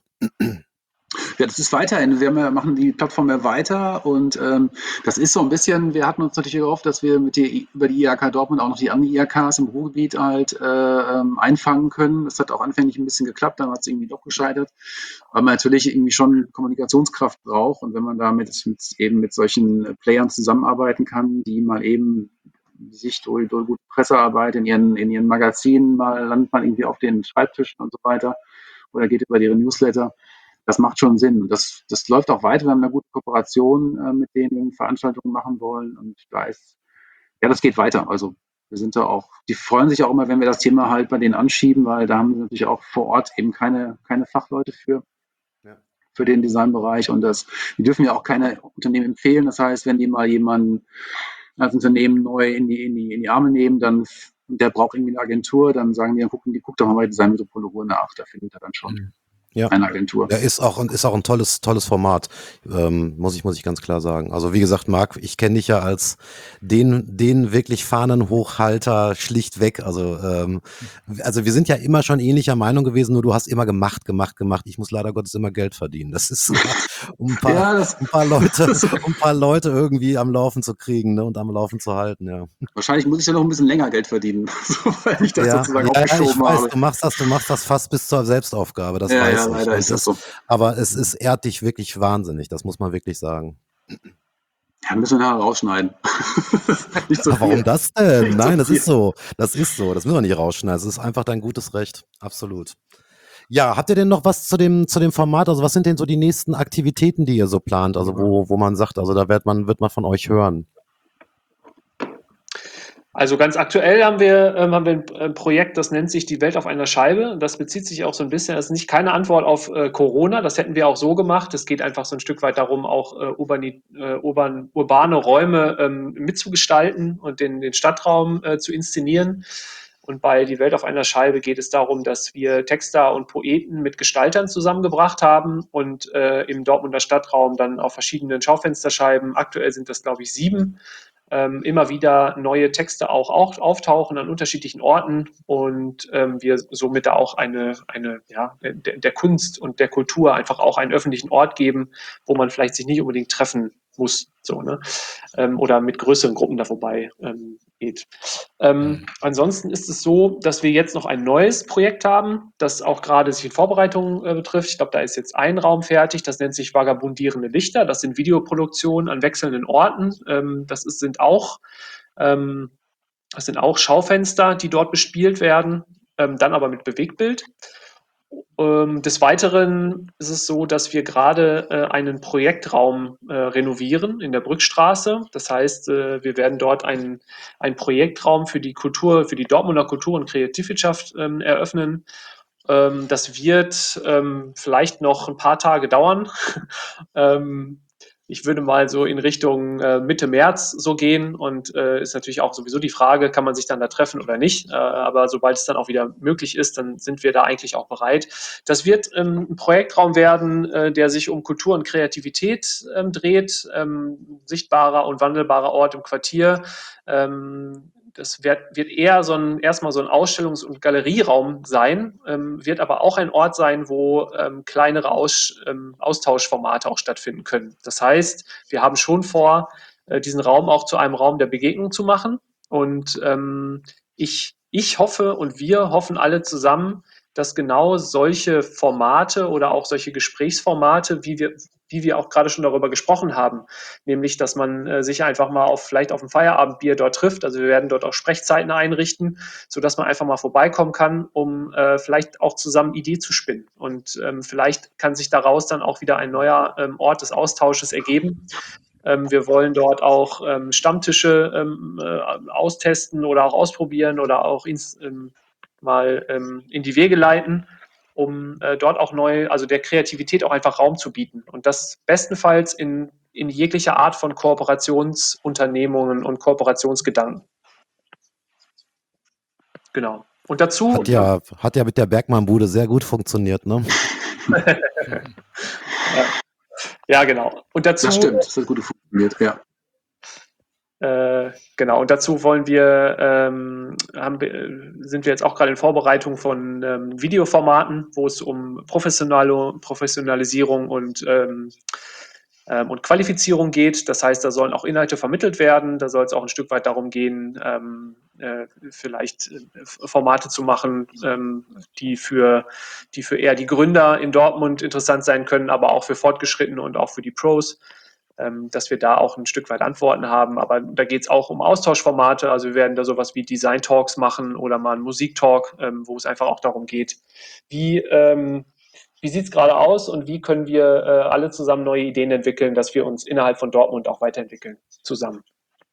Ja, das ist weiterhin. Wir haben ja, machen die Plattform ja weiter und ähm, das ist so ein bisschen, wir hatten uns natürlich gehofft, dass wir mit die, über die I H K Dortmund auch noch die anderen I H Ks im Ruhrgebiet halt äh, ähm, einfangen können. Das hat auch anfänglich ein bisschen geklappt, dann hat es irgendwie doch gescheitert, weil man natürlich irgendwie schon Kommunikationskraft braucht und wenn man da mit, mit eben mit solchen Playern zusammenarbeiten kann, die mal eben sich durch, durch gute Pressearbeit in ihren, in ihren Magazinen mal landet man irgendwie auf den Schreibtischen und so weiter oder geht über ihre Newsletter. Das macht schon Sinn. Das, das läuft auch weiter. Wir haben eine gute Kooperation äh, mit denen, wir Veranstaltungen machen wollen. Und da ist, ja, das geht weiter. Also wir sind da auch, die freuen sich auch immer, wenn wir das Thema halt bei denen anschieben, weil da haben wir natürlich auch vor Ort eben keine, keine Fachleute für, Ja. für den Designbereich. Und das, die dürfen ja auch keine Unternehmen empfehlen. Das heißt, wenn die mal jemanden als Unternehmen neu in die, in die, in die Arme nehmen, dann, der braucht irgendwie eine Agentur, dann sagen die, dann gucken die, guckt doch mal bei Design Metropole Ruhr nach, da findet er dann schon Ja. eine Agentur. Ja, ist auch, ist auch ein tolles, tolles Format, ähm, muss ich, muss ich ganz klar sagen. Also wie gesagt, Marc, ich kenne dich ja als den, den wirklich Fahnenhochhalter schlichtweg. Also, ähm, also wir sind ja immer schon ähnlicher Meinung gewesen, nur du hast immer gemacht, gemacht, gemacht. Ich muss leider Gottes immer Geld verdienen. Das ist um ein paar, Ja, das, um ein paar Leute, um ein paar Leute irgendwie am Laufen zu kriegen, ne, und am Laufen zu halten, ja. wahrscheinlich muss ich ja noch ein bisschen länger Geld verdienen, so, weil ich das Ja, sozusagen ja, ja, ich aufgeschoben weiß, habe. du machst das, du machst das fast bis zur Selbstaufgabe, das Ja, ja, weiß ich. leider Und ist das das, so. aber es ist, ehrt dich wirklich wahnsinnig, das muss man wirklich sagen. Ja, müssen wir nachher rausschneiden. Nicht so Ah, warum viel. das denn? Nicht so Nein, das viel. ist so. Das ist so. Das müssen wir nicht rausschneiden. Das ist einfach dein gutes Recht. Absolut. Ja, habt ihr denn noch was zu dem, zu dem Format? Also was sind denn so die nächsten Aktivitäten, die ihr so plant? Also wo, wo man sagt, also da wird man, wird man von euch hören. Also ganz aktuell haben wir, ähm, haben wir ein äh, Projekt, das nennt sich Die Welt auf einer Scheibe. Das bezieht sich auch so ein bisschen, das ist nicht keine Antwort auf äh, Corona, das hätten wir auch so gemacht. Es geht einfach so ein Stück weit darum, auch äh, urbani, äh, urban, urbane Räume ähm, mitzugestalten und den, den Stadtraum äh, zu inszenieren. Und bei Die Welt auf einer Scheibe geht es darum, dass wir Texter und Poeten mit Gestaltern zusammengebracht haben und äh, im Dortmunder Stadtraum dann auf verschiedenen Schaufensterscheiben, aktuell sind das, glaube ich, sieben, ähm, immer wieder neue Texte auch, auch auftauchen an unterschiedlichen Orten und ähm, wir somit da auch eine, eine ja, der, der Kunst und der Kultur einfach auch einen öffentlichen Ort geben, wo man vielleicht sich nicht unbedingt treffen muss, so, ne? Ähm, oder mit größeren Gruppen da vorbei ähm, geht. Ähm, ansonsten ist es so, dass wir jetzt noch ein neues Projekt haben, das auch gerade sich in Vorbereitung äh, betrifft. Ich glaube, da ist jetzt ein Raum fertig, das nennt sich Vagabundierende Lichter. Das sind Videoproduktionen an wechselnden Orten. Ähm, das ist, sind auch ähm, das sind auch Schaufenster, die dort bespielt werden, ähm, dann aber mit Bewegtbild. Ähm, des Weiteren ist es so, dass wir gerade äh, einen Projektraum äh, renovieren in der Brückstraße. Das heißt, äh, wir werden dort einen, einen Projektraum für die Kultur, für die Dortmunder Kultur- und Kreativwirtschaft ähm, eröffnen. Ähm, das wird ähm, vielleicht noch ein paar Tage dauern. ähm, ich würde mal so in Richtung äh, Mitte März so gehen und äh, ist natürlich auch sowieso die Frage, kann man sich dann da treffen oder nicht. Äh, aber sobald es dann auch wieder möglich ist, dann sind wir da eigentlich auch bereit. Das wird ähm, ein Projektraum werden, äh, der sich um Kultur und Kreativität ähm, dreht, ähm, sichtbarer und wandelbarer Ort im Quartier. Ähm, das wird, wird eher so ein, erstmal so ein Ausstellungs- und Galerieraum sein, ähm, wird aber auch ein Ort sein, wo ähm, kleinere Aus, ähm, Austauschformate auch stattfinden können. Das heißt, wir haben schon vor, äh, diesen Raum auch zu einem Raum der Begegnung zu machen. Und ähm, ich, ich hoffe und wir hoffen alle zusammen, dass genau solche Formate oder auch solche Gesprächsformate, wie wir, wie wir auch gerade schon darüber gesprochen haben, nämlich, dass man äh, sich einfach mal auf, vielleicht auf ein Feierabendbier dort trifft. Also wir werden dort auch Sprechzeiten einrichten, sodass man einfach mal vorbeikommen kann, um äh, vielleicht auch zusammen Idee zu spinnen. Und ähm, vielleicht kann sich daraus dann auch wieder ein neuer ähm, Ort des Austausches ergeben. Ähm, wir wollen dort auch ähm, Stammtische ähm, äh, austesten oder auch ausprobieren oder auch ins, ähm, mal ähm, in die Wege leiten, um äh, dort auch neu, also der Kreativität auch einfach Raum zu bieten. Und das bestenfalls in, in jeglicher Art von Kooperationsunternehmungen und Kooperationsgedanken. Genau. Und dazu. Hat ja, hat ja mit der Bergmann-Bude sehr gut funktioniert, ne? ja. ja, genau. Und dazu. Das stimmt, das hat gut funktioniert, ja. Äh, genau, und dazu wollen wir, ähm, haben, sind wir jetzt auch gerade in Vorbereitung von ähm, Videoformaten, wo es um professionelle Professionalisierung und, ähm, ähm, und Qualifizierung geht. Das heißt, da sollen auch Inhalte vermittelt werden, da soll es auch ein Stück weit darum gehen, ähm, äh, vielleicht äh, Formate zu machen, ähm, die für, die für eher die Gründer in Dortmund interessant sein können, aber auch für Fortgeschrittene und auch für die Pros, dass wir da auch ein Stück weit Antworten haben. Aber da geht es auch um Austauschformate. Also wir werden da sowas wie Design-Talks machen oder mal einen Musik-Talk, ähm, wo es einfach auch darum geht, wie, ähm, wie sieht es gerade aus und wie können wir äh, alle zusammen neue Ideen entwickeln, dass wir uns innerhalb von Dortmund auch weiterentwickeln, zusammen.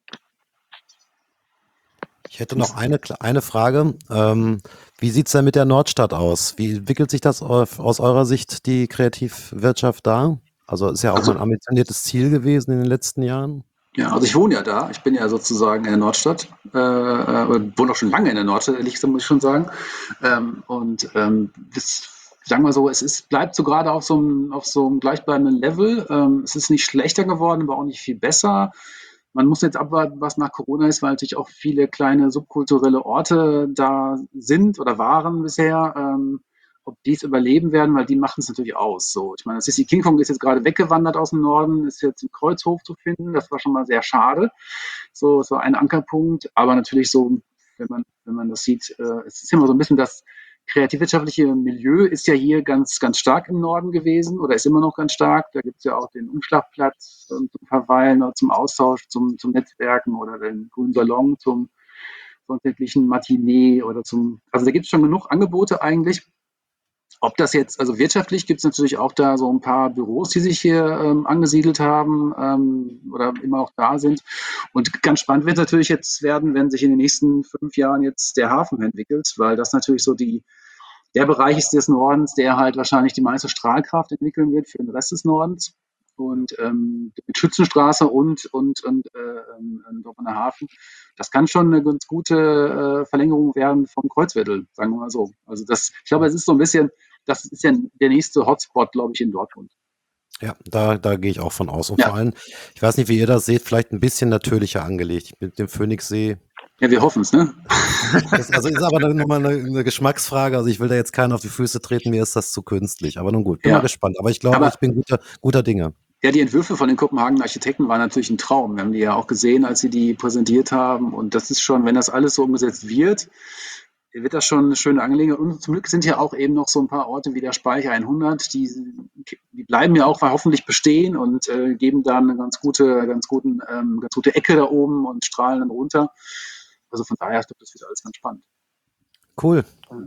Ich hätte noch eine, eine Frage. Ähm, wie sieht es denn mit der Nordstadt aus? Wie entwickelt sich das auf, aus eurer Sicht, die Kreativwirtschaft da? Also ist ja auch Also, mal ein ambitioniertes Ziel gewesen in den letzten Jahren. Ja, also ich wohne ja da. Ich bin ja sozusagen in der Nordstadt. Äh, und wohne auch schon lange in der Nordstadt, ehrlich gesagt, muss ich schon sagen. Ähm, und ähm, das, sagen wir so, es ist, bleibt so gerade auf so einem, auf so einem gleichbleibenden Level. Ähm, es ist nicht schlechter geworden, aber auch nicht viel besser. Man muss jetzt abwarten, was nach Corona ist, weil natürlich auch viele kleine subkulturelle Orte da sind oder waren bisher. Ähm, ob die es überleben werden, weil die machen es natürlich aus. So, ich meine, Sissy King Kong ist jetzt gerade weggewandert aus dem Norden, ist jetzt im Kreuzhof zu finden. Das war schon mal sehr schade. So, es war ein Ankerpunkt, aber natürlich so, wenn man, wenn man das sieht, äh, es ist immer so ein bisschen das kreativwirtschaftliche Milieu ist ja hier ganz, ganz stark im Norden gewesen oder ist immer noch ganz stark. Da gibt es ja auch den Umschlagplatz ähm, zum Verweilen oder zum Austausch, zum, zum Netzwerken oder den grünen Salon zum sonntäglichen Matinee oder zum, also da gibt es schon genug Angebote eigentlich. Ob das jetzt, also wirtschaftlich gibt es natürlich auch da so ein paar Büros, die sich hier ähm, angesiedelt haben ähm, oder immer auch da sind. Und ganz spannend wird natürlich jetzt werden, wenn sich in den nächsten fünf Jahren jetzt der Hafen entwickelt, weil das natürlich so die, der Bereich ist des Nordens, der halt wahrscheinlich die meiste Strahlkraft entwickeln wird für den Rest des Nordens. Und ähm, mit Schützenstraße und, und, und äh, ähm, Dortmunder Hafen, das kann schon eine ganz gute äh, Verlängerung werden vom Kreuzviertel, sagen wir mal so. Also das, ich glaube, es ist so ein bisschen, das ist ja der nächste Hotspot, glaube ich, in Dortmund. Ja, da, da gehe ich auch von aus. Und Ja. vor allem, ich weiß nicht, wie ihr das seht, vielleicht ein bisschen natürlicher angelegt mit dem Phoenixsee. Ja, wir hoffen es, ne? Das, also ist aber nochmal eine, eine Geschmacksfrage. Also ich will da jetzt keinen auf die Füße treten, mir ist das zu künstlich. Aber nun gut, bin Ja. mal gespannt. Aber ich glaube, Aber- ich bin guter, guter Dinge. Ja, die Entwürfe von den Kopenhagener Architekten waren natürlich ein Traum. Wir haben die ja auch gesehen, als sie die präsentiert haben. Und das ist schon, wenn das alles so umgesetzt wird, wird das schon eine schöne Angelegenheit. Und zum Glück sind ja auch eben noch so ein paar Orte wie der Speicher hundert, die, die bleiben ja auch hoffentlich bestehen und äh, geben dann eine ganz gute, ganz guten, ähm, ganz gute Ecke da oben und strahlen dann runter. Also von daher, ich glaube, das wird alles ganz spannend. Cool.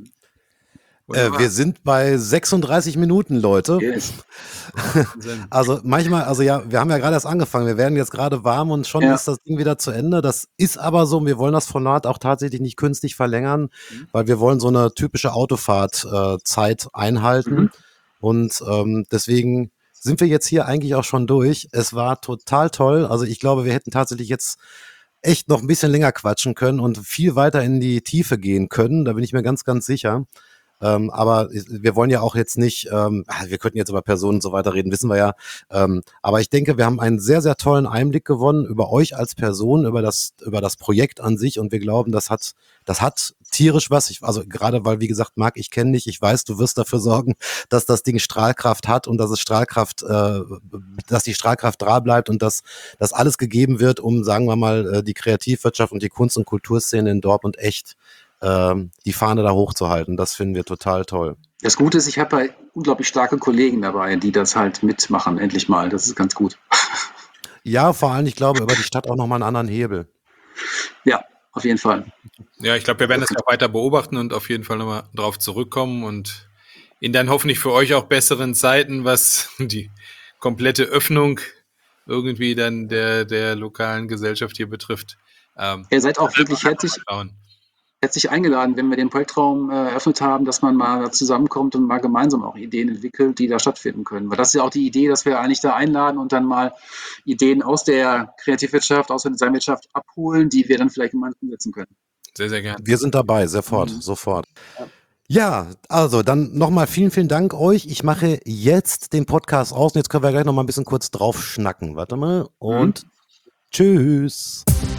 Äh, Wunderbar. wir sind bei sechsunddreißig Minuten, Leute. Yes. Wahnsinn. Also manchmal, also ja, wir haben ja gerade erst angefangen, wir werden jetzt gerade warm und schon Ja. ist das Ding wieder zu Ende. Das ist aber so, wir wollen das Format auch tatsächlich nicht künstlich verlängern, Mhm. weil wir wollen so eine typische Autofahrt-Zeit äh, Zeit einhalten. Mhm. Und ähm, deswegen sind wir jetzt hier eigentlich auch schon durch. Es war total toll. Also ich glaube, wir hätten tatsächlich jetzt echt noch ein bisschen länger quatschen können und viel weiter in die Tiefe gehen können. Da bin ich mir ganz, ganz sicher. Ähm, aber wir wollen ja auch jetzt nicht, ähm, wir könnten jetzt über Personen und so weiter reden, wissen wir ja. Ähm, aber ich denke, wir haben einen sehr, sehr tollen Einblick gewonnen über euch als Person, über das, über das Projekt an sich. Und wir glauben, das hat, das hat tierisch was. Ich, also gerade weil, wie gesagt, Marc, ich kenne dich, ich weiß, du wirst dafür sorgen, dass das Ding Strahlkraft hat und dass es Strahlkraft, äh, dass die Strahlkraft da bleibt und dass, dass alles gegeben wird, um, sagen wir mal, die Kreativwirtschaft und die Kunst- und Kulturszene in Dortmund echt die Fahne da hochzuhalten. Das finden wir total toll. Das Gute ist, ich habe halt unglaublich starke Kollegen dabei, die das halt mitmachen, endlich mal. Das ist ganz gut. Ja, vor allem, ich glaube, über die Stadt auch nochmal einen anderen Hebel. Ja, auf jeden Fall. Ja, ich glaube, wir werden das auch weiter beobachten und auf jeden Fall nochmal drauf zurückkommen und in dann hoffentlich für euch auch besseren Zeiten, was die komplette Öffnung irgendwie dann der, der lokalen Gesellschaft hier betrifft. Ähm, Ihr seid auch wirklich fertig. schauen. herzlich eingeladen, wenn wir den Projektraum äh, eröffnet haben, dass man mal da zusammenkommt und mal gemeinsam auch Ideen entwickelt, die da stattfinden können. Weil das ist ja auch die Idee, dass wir eigentlich da einladen und dann mal Ideen aus der Kreativwirtschaft, aus der Designwirtschaft abholen, die wir dann vielleicht gemeinsam umsetzen können. Sehr, sehr gerne. Wir sind dabei, sofort, Mhm. sofort. Ja. Ja, also dann nochmal vielen, vielen Dank euch. Ich mache jetzt den Podcast aus und jetzt können wir gleich nochmal ein bisschen kurz drauf schnacken. Warte mal und tschüss.